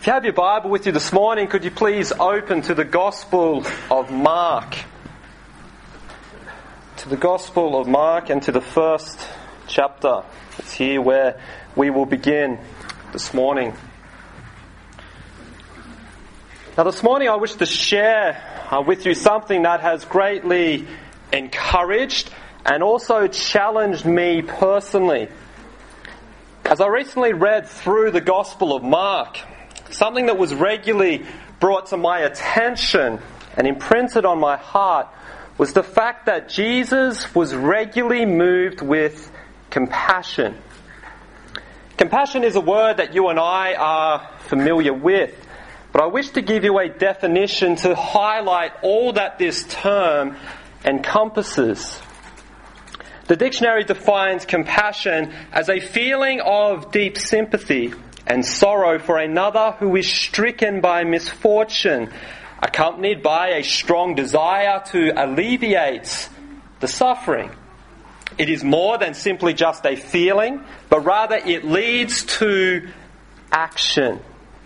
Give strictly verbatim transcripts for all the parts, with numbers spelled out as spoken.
If you have your Bible with you this morning, could you please open to the Gospel of Mark? To the Gospel of Mark and to the first chapter. It's here where we will begin this morning. Now this morning I wish to share uh, with you something that has greatly encouraged and also challenged me personally. As I recently read through the Gospel of Mark, something that was regularly brought to my attention and imprinted on my heart was the fact that Jesus was regularly moved with compassion. Compassion is a word that you and I are familiar with, but I wish to give you a definition to highlight all that this term encompasses. The dictionary defines compassion as a feeling of deep sympathy and sorrow for another who is stricken by misfortune, accompanied by a strong desire to alleviate the suffering. It is more than simply just a feeling, but rather it leads to action.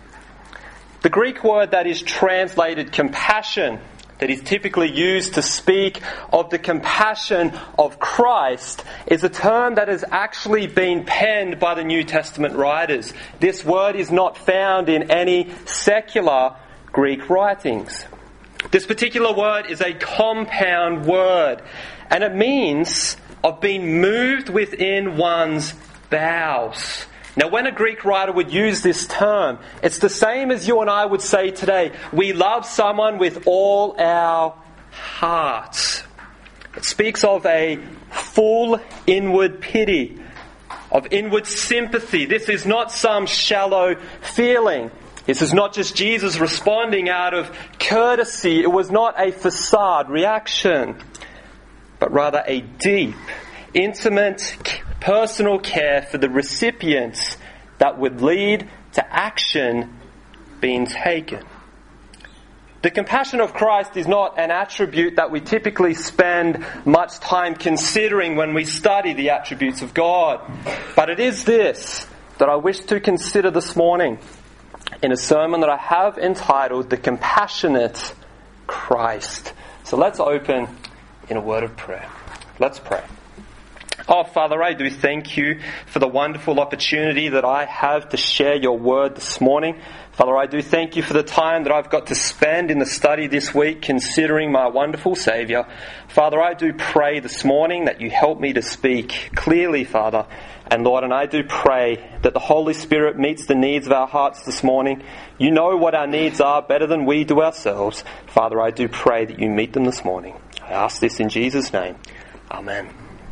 The Greek word that is translated compassion, that is typically used to speak of the compassion of Christ, is a term that has actually been penned by the New Testament writers. This word is not found in any secular Greek writings. This particular word is a compound word, and it means of being moved within one's bowels. Now, when a Greek writer would use this term, it's the same as you and I would say today. We love someone with all our hearts. It speaks of a full inward pity, of inward sympathy. This is not some shallow feeling. This is not just Jesus responding out of courtesy. It was not a facade reaction, but rather a deep, intimate, personal care for the recipients that would lead to action being taken. The compassion of Christ is not an attribute that we typically spend much time considering when we study the attributes of God. But it is this that I wish to consider this morning in a sermon that I have entitled The Compassionate Christ. So let's open in a word of prayer. Let's pray. Oh, Father, I do thank you for the wonderful opportunity that I have to share your word this morning. Father, I do thank you for the time that I've got to spend in the study this week considering my wonderful Saviour. Father, I do pray this morning that you help me to speak clearly, Father. And Lord, and I do pray that the Holy Spirit meets the needs of our hearts this morning. You know what our needs are better than we do ourselves. Father, I do pray that you meet them this morning. I ask this in Jesus' name. Amen.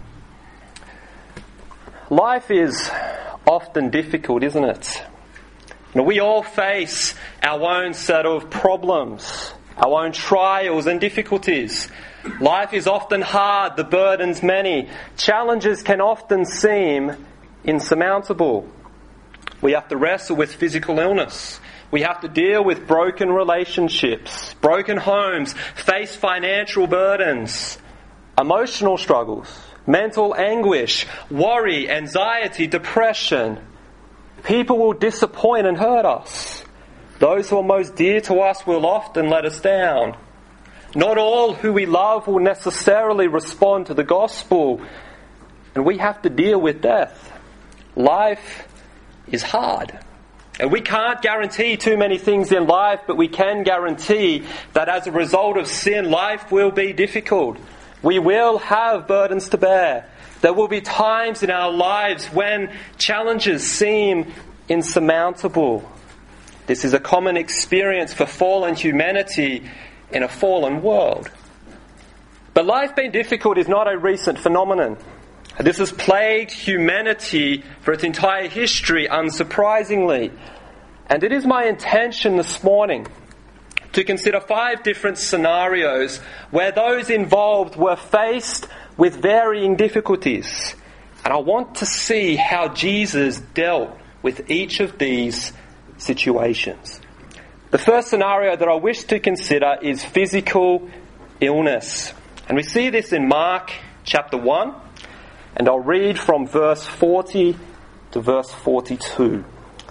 Life is often difficult, isn't it? You know, we all face our own set of problems, our own trials and difficulties. Life is often hard, the burdens many. Challenges can often seem insurmountable. We have to wrestle with physical illness. We have to deal with broken relationships, broken homes, face financial burdens, emotional struggles, mental anguish, worry, anxiety, depression. People will disappoint and hurt us. Those who are most dear to us will often let us down. Not all who we love will necessarily respond to the gospel, and we have to deal with death. Life is hard. And we can't guarantee too many things in life, but we can guarantee that as a result of sin, life will be difficult. We will have burdens to bear. There will be times in our lives when challenges seem insurmountable. This is a common experience for fallen humanity in a fallen world. But life being difficult is not a recent phenomenon. This has plagued humanity for its entire history, unsurprisingly. And it is my intention this morning to consider five different scenarios where those involved were faced with varying difficulties. And I want to see how Jesus dealt with each of these situations. The first scenario that I wish to consider is physical illness. And we see this in Mark chapter one. And I'll read from verse forty to verse forty-two.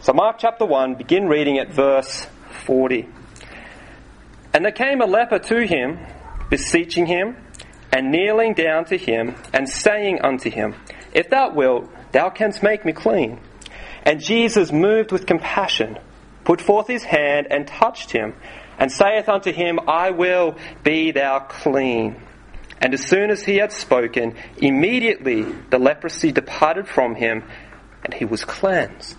So Mark chapter one, begin reading at verse forty. And there came a leper to him, beseeching him, and kneeling down to him, and saying unto him, If thou wilt, thou canst make me clean. And Jesus, moved with compassion, put forth his hand, and touched him, and saith unto him, I will, be thou clean. And as soon as he had spoken, immediately the leprosy departed from him, and he was cleansed.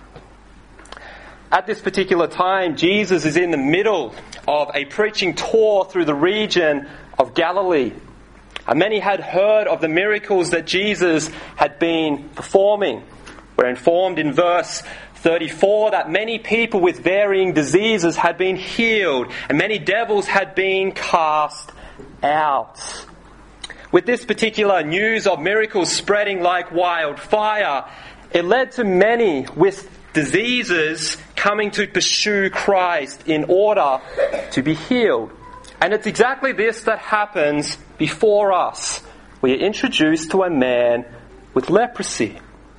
At this particular time, Jesus is in the middle of a preaching tour through the region of Galilee. And many had heard of the miracles that Jesus had been performing. We're informed in verse thirty-four that many people with varying diseases had been healed and many devils had been cast out. With this particular news of miracles spreading like wildfire, it led to many with diseases coming to pursue Christ in order to be healed. And it's exactly this that happens before us. We are introduced to a man with leprosy.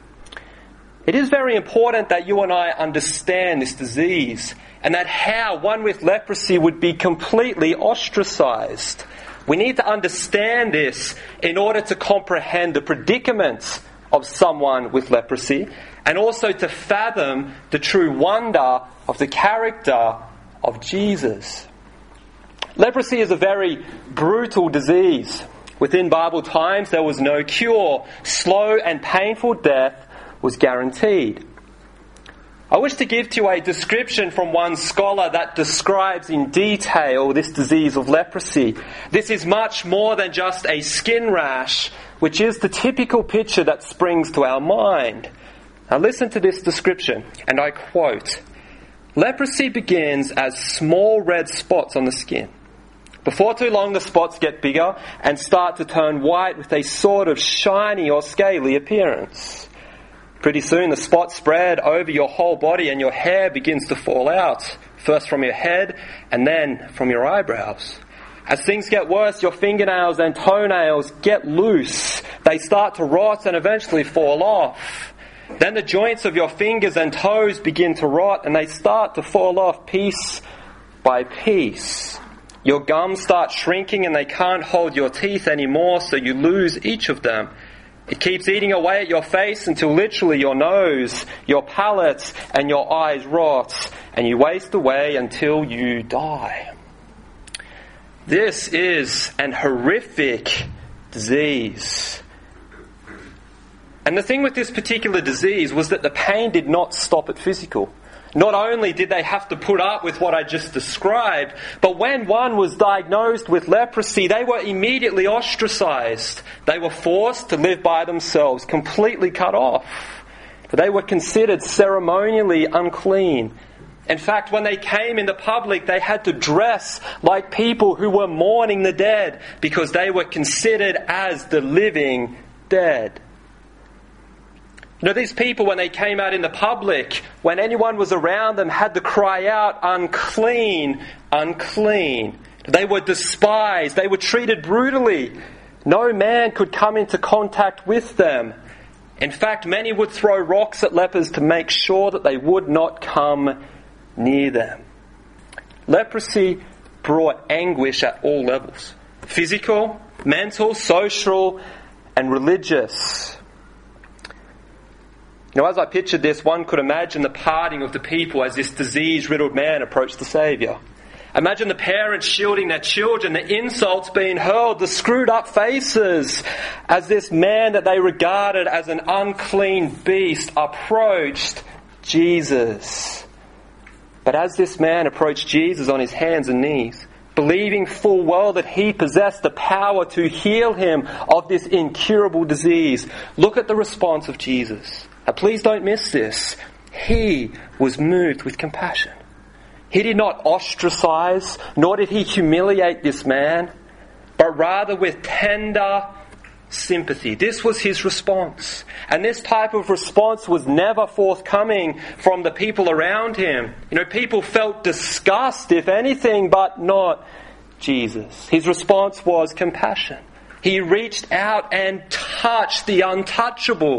It is very important that you and I understand this disease and that how one with leprosy would be completely ostracized. We need to understand this in order to comprehend the predicament of someone with leprosy and also to fathom the true wonder of the character of Jesus. Leprosy is a very brutal disease. Within Bible times, there was no cure. Slow and painful death was guaranteed. I wish to give to you a description from one scholar that describes in detail this disease of leprosy. This is much more than just a skin rash, which is the typical picture that springs to our mind. Now listen to this description, and I quote, Leprosy begins as small red spots on the skin. Before too long, the spots get bigger and start to turn white with a sort of shiny or scaly appearance. Pretty soon the spots spread over your whole body and your hair begins to fall out, first from your head and then from your eyebrows. As things get worse, your fingernails and toenails get loose. They start to rot and eventually fall off. Then the joints of your fingers and toes begin to rot and they start to fall off piece by piece. Your gums start shrinking and they can't hold your teeth anymore, so you lose each of them. It keeps eating away at your face until literally your nose, your palate, and your eyes rot, and you waste away until you die. This is an horrific disease. And the thing with this particular disease was that the pain did not stop at physical. Not only did they have to put up with what I just described, but when one was diagnosed with leprosy, they were immediately ostracized. They were forced to live by themselves, completely cut off. They were considered ceremonially unclean. In fact, when they came into public, they had to dress like people who were mourning the dead because they were considered as the living dead. You know, these people, when they came out in the public, when anyone was around them, had to cry out, unclean, unclean. They were despised. They were treated brutally. No man could come into contact with them. In fact, many would throw rocks at lepers to make sure that they would not come near them. Leprosy brought anguish at all levels. Physical, mental, social, and religious. Now, as I pictured this, one could imagine the parting of the people as this disease-riddled man approached the Saviour. Imagine the parents shielding their children, the insults being hurled, the screwed-up faces, as this man that they regarded as an unclean beast approached Jesus. But as this man approached Jesus on his hands and knees, believing full well that he possessed the power to heal him of this incurable disease, look at the response of Jesus. Now, please don't miss this. He was moved with compassion. He did not ostracize, nor did he humiliate this man, but rather with tender sympathy. This was his response. And this type of response was never forthcoming from the people around him. You know, people felt disgust, if anything, but not Jesus. His response was compassion. He reached out and touched the untouchable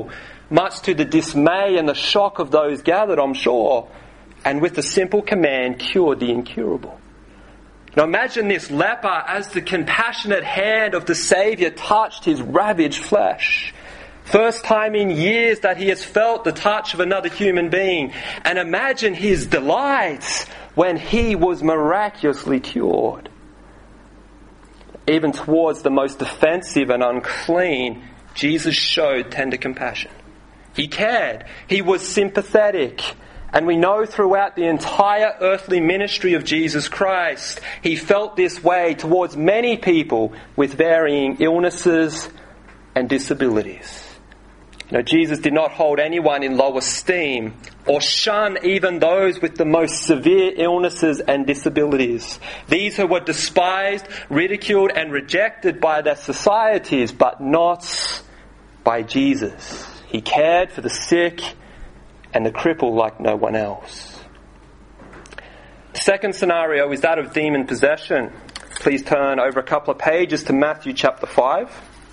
much to the dismay and the shock of those gathered, I'm sure, and with a simple command cured the incurable. Now imagine this leper as the compassionate hand of the Saviour touched his ravaged flesh. First time in years that he has felt the touch of another human being. And imagine his delight when he was miraculously cured. Even towards the most offensive and unclean, Jesus showed tender compassion. He cared. He was sympathetic. And we know throughout the entire earthly ministry of Jesus Christ, he felt this way towards many people with varying illnesses and disabilities. You know, Jesus did not hold anyone in low esteem or shun even those with the most severe illnesses and disabilities. These who were despised, ridiculed and rejected by their societies, but not by Jesus. He cared for the sick and the cripple like no one else. The second scenario is that of demon possession. Please turn over a couple of pages to Matthew chapter five.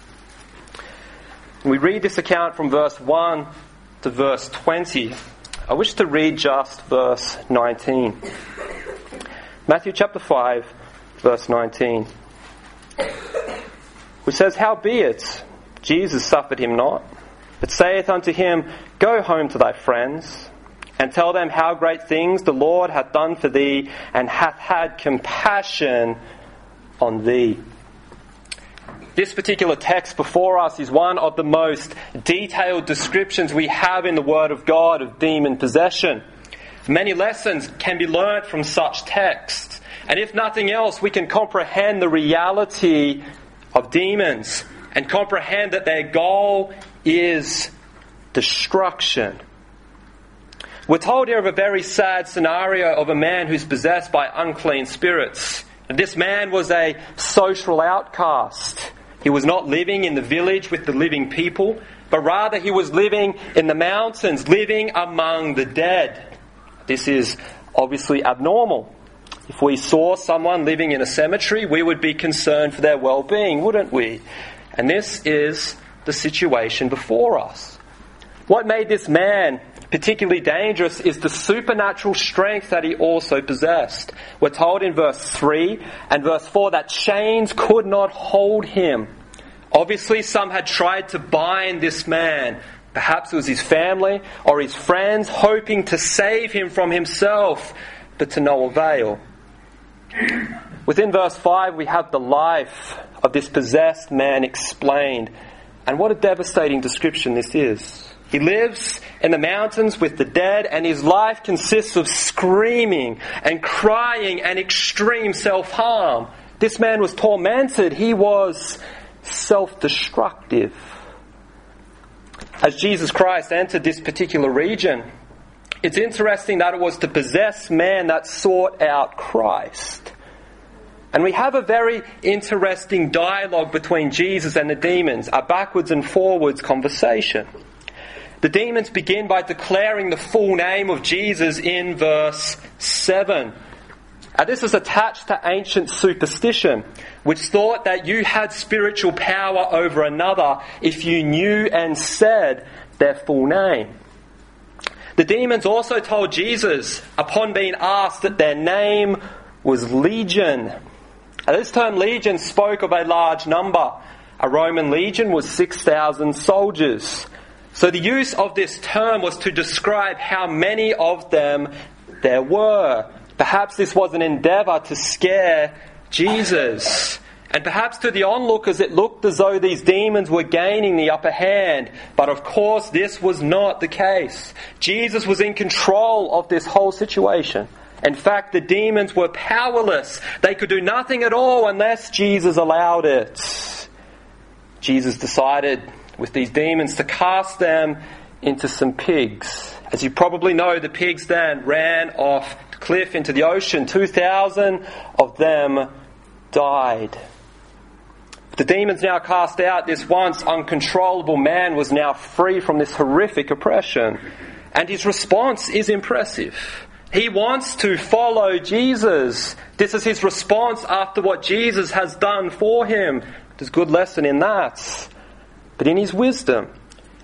We read this account from verse one to verse twenty. I wish to read just verse nineteen. Matthew chapter five, verse nineteen. Which says, "Howbeit, Jesus suffered him not, but saith unto him, Go home to thy friends, and tell them how great things the Lord hath done for thee, and hath had compassion on thee." This particular text before us is one of the most detailed descriptions we have in the Word of God of demon possession. Many lessons can be learnt from such texts. And if nothing else, we can comprehend the reality of demons and comprehend that their goal is destruction. We're told here of a very sad scenario of a man who's possessed by unclean spirits. And this man was a social outcast. He was not living in the village with the living people, but rather he was living in the mountains, living among the dead. This is obviously abnormal. If we saw someone living in a cemetery, we would be concerned for their well-being, wouldn't we? And this is the situation before us. What made this man particularly dangerous is the supernatural strength that he also possessed. We're told in verse three and verse four that chains could not hold him. Obviously, some had tried to bind this man. Perhaps it was his family or his friends, hoping to save him from himself, but to no avail. Within verse five, we have the life of this possessed man explained. And what a devastating description this is. He lives in the mountains with the dead, and his life consists of screaming and crying and extreme self-harm. This man was tormented. He was self-destructive. As Jesus Christ entered this particular region, it's interesting that it was the possessed man that sought out Christ. And we have a very interesting dialogue between Jesus and the demons, a backwards and forwards conversation. The demons begin by declaring the full name of Jesus in verse seven. Now, this is attached to ancient superstition, which thought that you had spiritual power over another if you knew and said their full name. The demons also told Jesus, upon being asked, that their name was Legion. Now, this term Legion spoke of a large number. A Roman legion was six thousand soldiers. So the use of this term was to describe how many of them there were. Perhaps this was an endeavour to scare Jesus. And perhaps to the onlookers it looked as though these demons were gaining the upper hand. But of course this was not the case. Jesus was in control of this whole situation. In fact, the demons were powerless. They could do nothing at all unless Jesus allowed it. Jesus decided with these demons to cast them into some pigs. As you probably know, the pigs then ran off the cliff into the ocean. two thousand of them died. The demons now cast out, this once uncontrollable man was now free from this horrific oppression. And his response is impressive. He wants to follow Jesus. This is his response after what Jesus has done for him. There's a good lesson in that. But in his wisdom,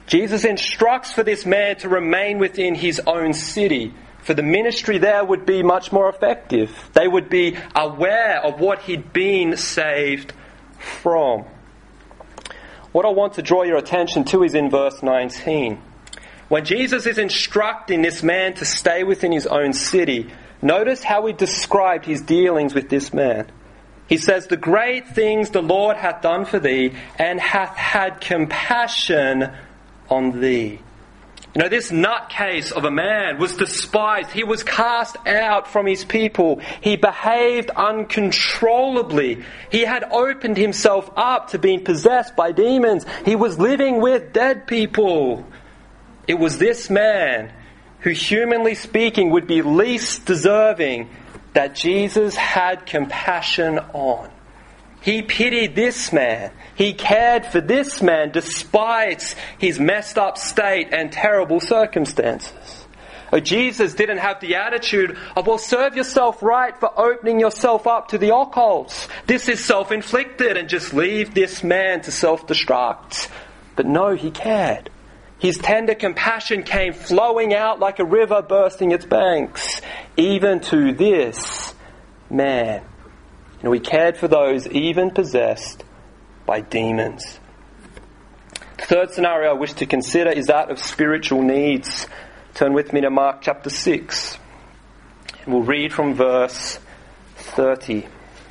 Jesus instructs for this man to remain within his own city, for the ministry there would be much more effective. They would be aware of what he'd been saved from. What I want to draw your attention to is in verse nineteen. When Jesus is instructing this man to stay within his own city, notice how he described his dealings with this man. He says, "The great things the Lord hath done for thee, and hath had compassion on thee." You know, this nutcase of a man was despised. He was cast out from his people. He behaved uncontrollably. He had opened himself up to being possessed by demons. He was living with dead people. It was this man who, humanly speaking, would be least deserving that Jesus had compassion on. He pitied this man. He cared for this man despite his messed up state and terrible circumstances. Oh, Jesus didn't have the attitude of, well, serve yourself right for opening yourself up to the occult. This is self-inflicted, and just leave this man to self-destruct. But no, he cared. His tender compassion came flowing out like a river bursting its banks, even to this man. And we cared for those even possessed by demons. The third scenario I wish to consider is that of spiritual needs. Turn with me to Mark chapter six. And we'll read from verse thirty.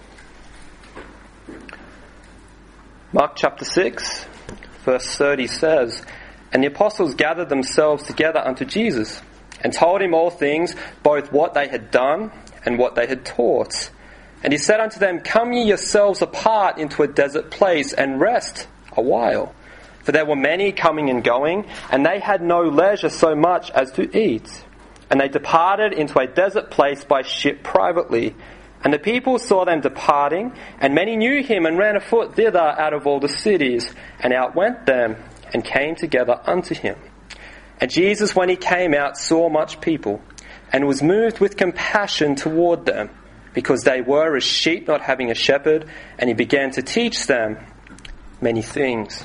Mark chapter six, verse thirty says, "And the apostles gathered themselves together unto Jesus, and told him all things, both what they had done and what they had taught. And he said unto them, Come ye yourselves apart into a desert place, and rest a while. For there were many coming and going, and they had no leisure so much as to eat. And they departed into a desert place by ship privately. And the people saw them departing, and many knew him, and ran afoot thither out of all the cities, and outwent them, and came together unto him. And Jesus, when he came out, saw much people, and was moved with compassion toward them, because they were as sheep not having a shepherd, and he began to teach them many things."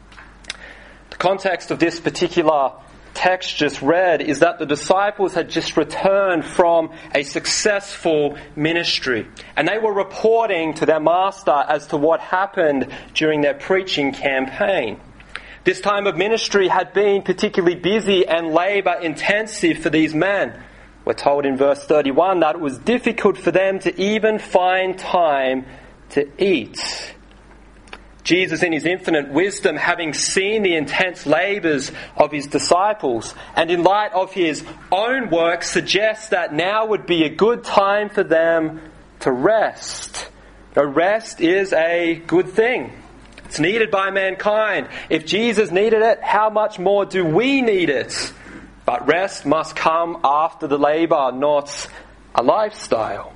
The context of this particular text just read is that the disciples had just returned from a successful ministry, and they were reporting to their master as to what happened during their preaching campaign. This time of ministry had been particularly busy and labour intensive for these men. We're told in verse thirty-one that it was difficult for them to even find time to eat. Jesus, in his infinite wisdom, having seen the intense labours of his disciples, and in light of his own work, suggests that now would be a good time for them to rest. Now, rest is a good thing. It's needed by mankind. If Jesus needed it, how much more do we need it? But rest must come after the labour, not a lifestyle.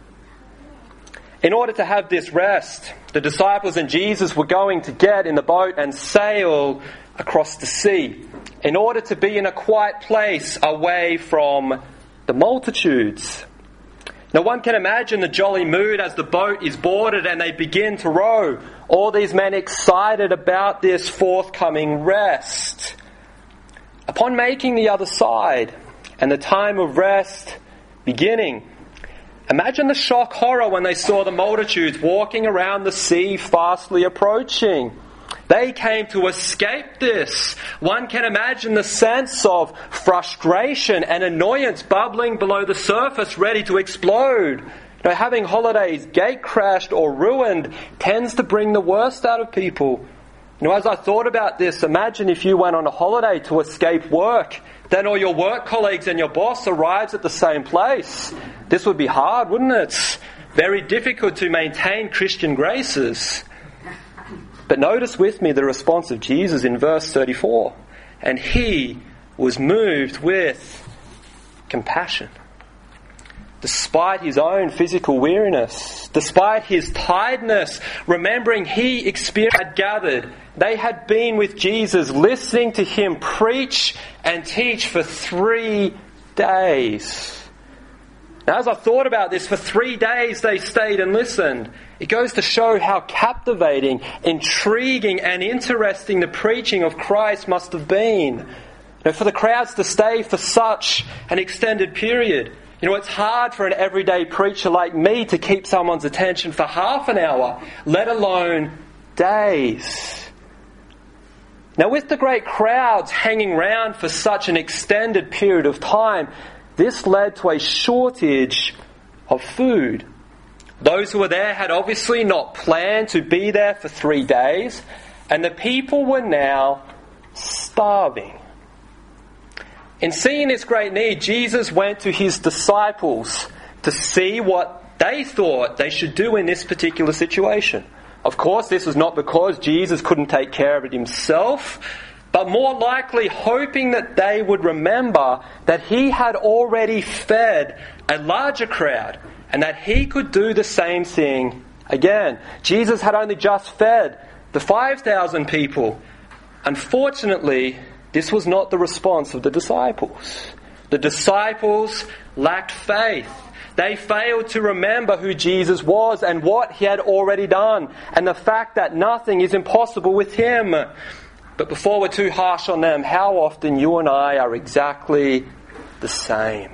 In order to have this rest, the disciples and Jesus were going to get in the boat and sail across the sea, in order to be in a quiet place away from the multitudes. Now, one can imagine the jolly mood as the boat is boarded and they begin to row. All these men excited about this forthcoming rest. Upon making the other side and the time of rest beginning, imagine the shock horror when they saw the multitudes walking around the sea fastly approaching. They came to escape this. One can imagine the sense of frustration and annoyance bubbling below the surface, ready to explode. You know, having holidays gate-crashed or ruined tends to bring the worst out of people. You know, as I thought about this, imagine if you went on a holiday to escape work, then all your work colleagues and your boss arrives at the same place. This would be hard, wouldn't it? Very difficult to maintain Christian graces. But notice with me the response of Jesus in verse thirty-four. And he was moved with compassion. Despite his own physical weariness, despite his tiredness, remembering he experienced, had gathered, they had been with Jesus, listening to him preach and teach for three days. Now, as I thought about this, for three days they stayed and listened. It goes to show how captivating, intriguing, and interesting the preaching of Christ must have been. You know, for the crowds to stay for such an extended period. You know, it's hard for an everyday preacher like me to keep someone's attention for half an hour, let alone days. Now, with the great crowds hanging around for such an extended period of time, this led to a shortage of food. Those who were there had obviously not planned to be there for three days, and the people were now starving. In seeing this great need, Jesus went to his disciples to see what they thought they should do in this particular situation. Of course, this was not because Jesus couldn't take care of it himself, but more likely hoping that they would remember that he had already fed a larger crowd and that he could do the same thing again. Jesus had only just fed the five thousand people. Unfortunately, this was not the response of the disciples. The disciples lacked faith. They failed to remember who Jesus was and what he had already done, and the fact that nothing is impossible with him. But before we're too harsh on them, how often you and I are exactly the same.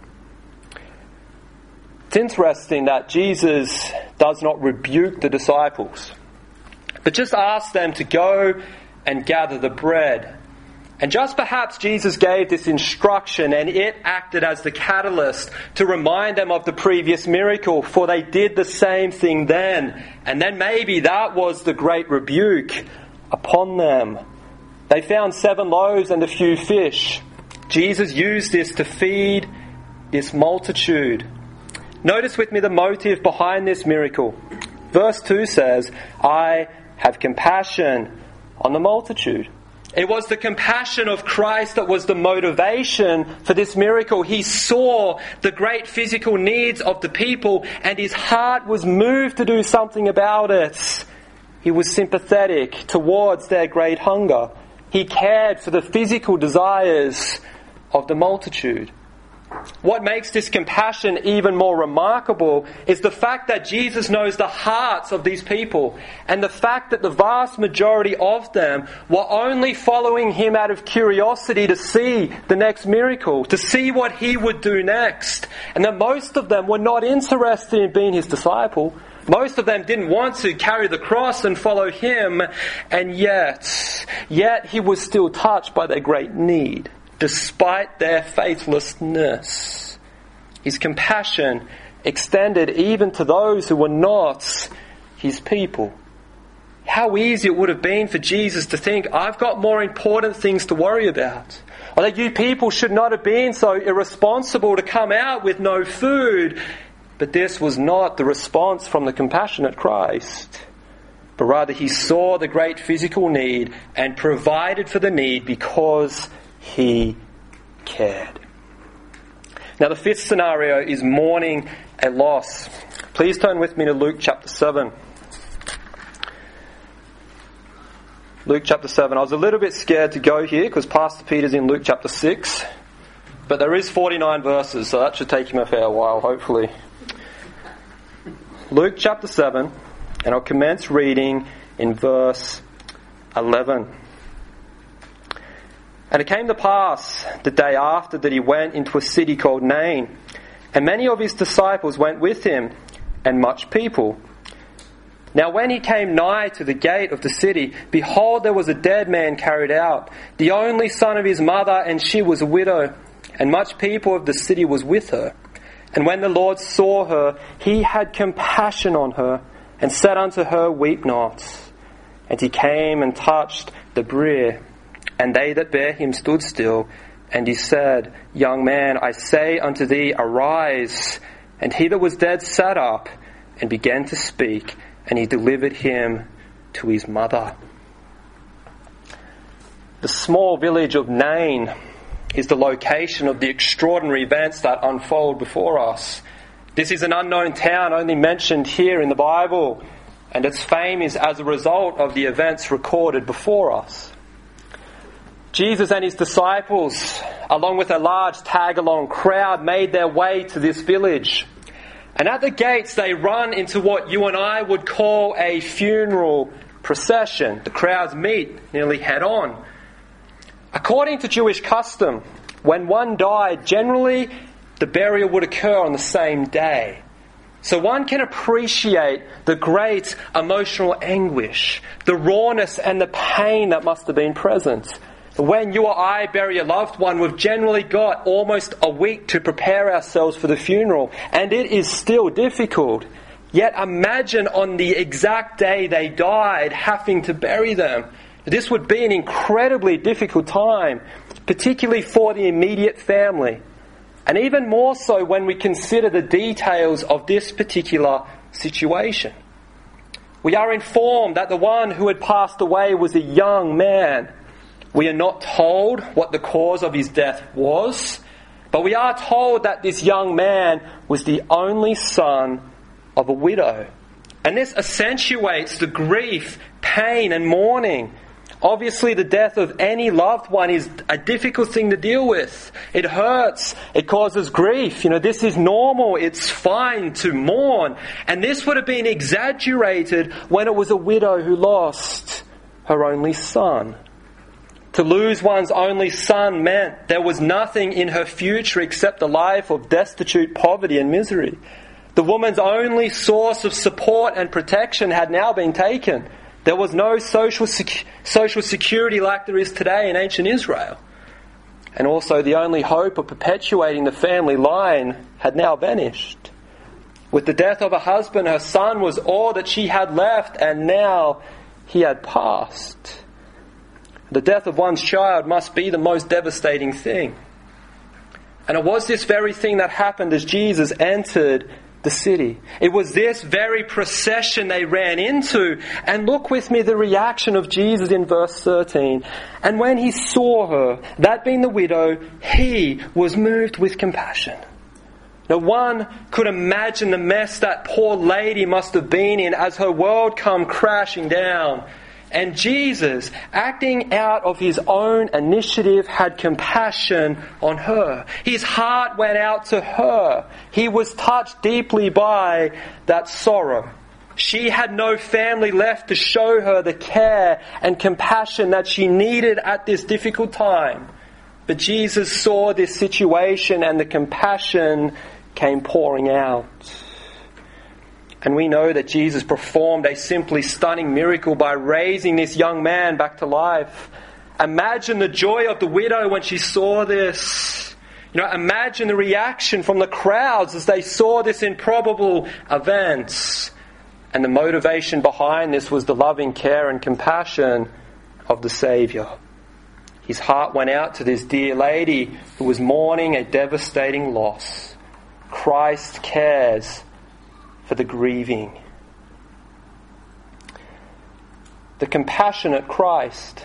It's interesting that Jesus does not rebuke the disciples, but just asks them to go and gather the bread. And just perhaps Jesus gave this instruction and it acted as the catalyst to remind them of the previous miracle, for they did the same thing then. And then maybe that was the great rebuke upon them. They found seven loaves and a few fish. Jesus used this to feed this multitude. Notice with me the motive behind this miracle. Verse two says, I have compassion on the multitude. It was the compassion of Christ that was the motivation for this miracle. He saw the great physical needs of the people and his heart was moved to do something about it. He was sympathetic towards their great hunger. He cared for the physical desires of the multitude. What makes this compassion even more remarkable is the fact that Jesus knows the hearts of these people, and the fact that the vast majority of them were only following him out of curiosity to see the next miracle, to see what he would do next, and that most of them were not interested in being his disciple. Most of them didn't want to carry the cross and follow him, and yet, yet he was still touched by their great need, despite their faithlessness. His compassion extended even to those who were not his people. How easy it would have been for Jesus to think, I've got more important things to worry about. Or that you people should not have been so irresponsible to come out with no food. But this was not the response from the compassionate Christ. But rather he saw the great physical need and provided for the need because he cared. Now the fifth scenario is mourning a loss. Please turn with me to Luke chapter seven. Luke chapter seven. I was a little bit scared to go here because Pastor Peter's in Luke chapter six. But there is forty-nine verses, so that should take him a fair while, hopefully. Luke chapter seven, and I'll commence reading in verse eleven. And it came to pass the day after that he went into a city called Nain, and many of his disciples went with him, and much people. Now when he came nigh to the gate of the city, behold, there was a dead man carried out, the only son of his mother, and she was a widow, and much people of the city was with her. And when the Lord saw her, he had compassion on her, and said unto her, Weep not. And he came and touched the bier, and they that bare him stood still. And he said, Young man, I say unto thee, arise. And he that was dead sat up, and began to speak, and he delivered him to his mother. The small village of Nain is the location of the extraordinary events that unfold before us. This is an unknown town only mentioned here in the Bible, and its fame is as a result of the events recorded before us. Jesus and his disciples along with a large tag-along crowd, made their way to this village. And at the gates, they run into what you and I would call a funeral procession. The crowds meet nearly head-on. According to Jewish custom, when one died, generally the burial would occur on the same day. So one can appreciate the great emotional anguish, the rawness and the pain that must have been present. When you or I bury a loved one, we've generally got almost a week to prepare ourselves for the funeral, and it is still difficult. Yet imagine on the exact day they died, having to bury them. This would be an incredibly difficult time, particularly for the immediate family. And even more so when we consider the details of this particular situation. We are informed that the one who had passed away was a young man. We are not told what the cause of his death was, but we are told that this young man was the only son of a widow. And this accentuates the grief, pain and mourning. Obviously, the death of any loved one is a difficult thing to deal with. It hurts. It causes grief. You know, this is normal. It's fine to mourn. And this would have been exaggerated when it was a widow who lost her only son. To lose one's only son meant there was nothing in her future except a life of destitute poverty and misery. The woman's only source of support and protection had now been taken. There was no social sec- social security like there is today in ancient Israel. And also the only hope of perpetuating the family line had now vanished. With the death of her husband, her son was all that she had left, and now he had passed. The death of one's child must be the most devastating thing. And it was this very thing that happened as Jesus entered the city. It was this very procession they ran into. And look with me the reaction of Jesus in verse thirteen. And when he saw her, that being the widow, he was moved with compassion. Now one could imagine the mess that poor lady must have been in as her world come crashing down. And Jesus, acting out of his own initiative, had compassion on her. His heart went out to her. He was touched deeply by that sorrow. She had no family left to show her the care and compassion that she needed at this difficult time. But Jesus saw this situation and the compassion came pouring out. And we know that Jesus performed a simply stunning miracle by raising this young man back to life. Imagine the joy of the widow when she saw this. You know, imagine the reaction from the crowds as they saw this improbable event. And the motivation behind this was the loving care and compassion of the Saviour. His heart went out to this dear lady who was mourning a devastating loss. Christ cares for the grieving. The compassionate Christ.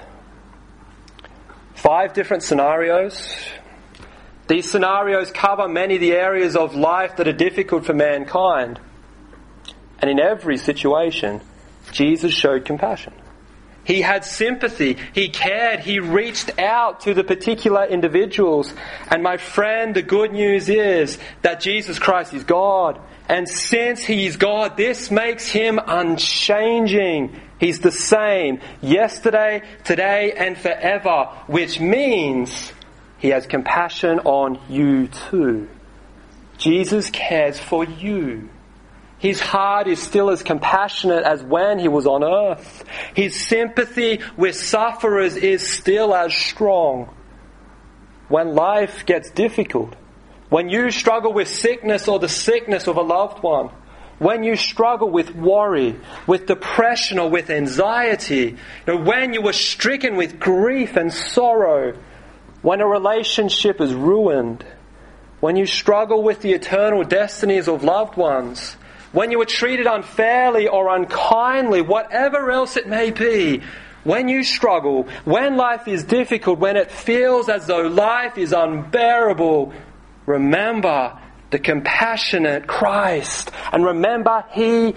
Five different scenarios. These scenarios cover many of the areas of life that are difficult for mankind. And in every situation, Jesus showed compassion. He had sympathy. He cared. He reached out to the particular individuals. And my friend, the good news is that Jesus Christ is God. And since He is God, this makes Him unchanging. He's the same yesterday, today, and forever. Which means He has compassion on you too. Jesus cares for you. His heart is still as compassionate as when He was on earth. His sympathy with sufferers is still as strong. When life gets difficult, when you struggle with sickness or the sickness of a loved one, when you struggle with worry, with depression or with anxiety, you know, when you are stricken with grief and sorrow, when a relationship is ruined, when you struggle with the eternal destinies of loved ones, when you are treated unfairly or unkindly, whatever else it may be, when you struggle, when life is difficult, when it feels as though life is unbearable, remember the compassionate Christ. And remember, He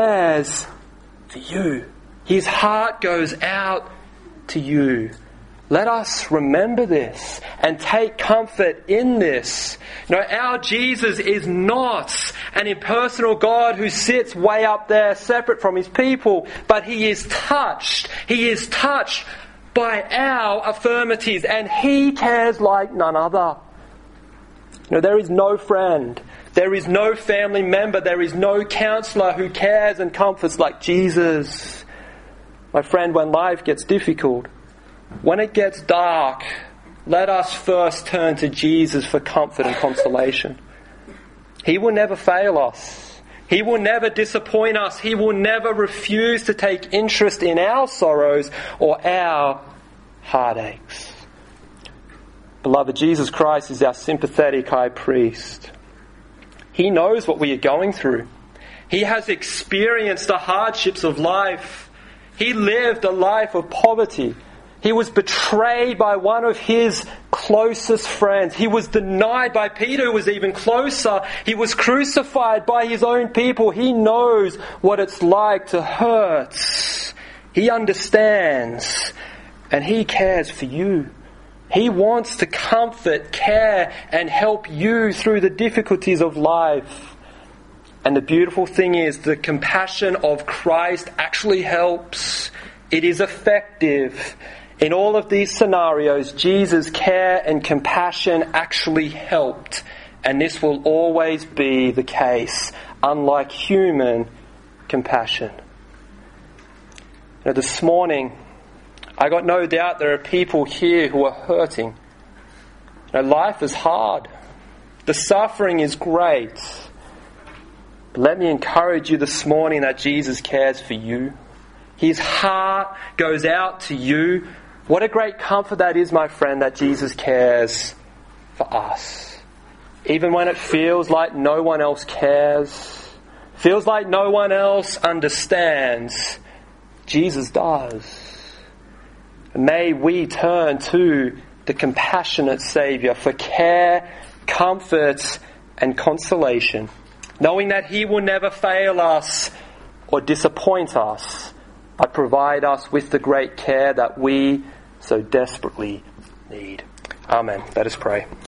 cares for you. His heart goes out to you. Let us remember this and take comfort in this. You know, our Jesus is not an impersonal God who sits way up there separate from his people, but he is touched. He is touched by our infirmities, and he cares like none other. You know, there is no friend, there is no family member, there is no counselor who cares and comforts like Jesus. My friend, when life gets difficult, when it gets dark, let us first turn to Jesus for comfort and consolation. He will never fail us. He will never disappoint us. He will never refuse to take interest in our sorrows or our heartaches. Beloved, Jesus Christ is our sympathetic high priest. He knows what we are going through. He has experienced the hardships of life. He lived a life of poverty. He was betrayed by one of his closest friends. He was denied by Peter, who was even closer. He was crucified by his own people. He knows what it's like to hurt. He understands, and he cares for you. He wants to comfort, care, and help you through the difficulties of life. And the beautiful thing is, the compassion of Christ actually helps. It is effective. In all of these scenarios, Jesus' care and compassion actually helped. And this will always be the case, unlike human compassion. Now, this morning, I got no doubt there are people here who are hurting. Now, life is hard. The suffering is great. But let me encourage you this morning that Jesus cares for you. His heart goes out to you. What a great comfort that is, my friend, that Jesus cares for us. Even when it feels like no one else cares, feels like no one else understands, Jesus does. May we turn to the compassionate Saviour for care, comfort, and consolation, knowing that He will never fail us or disappoint us, but provide us with the great care that we so desperately need. Amen. Let us pray.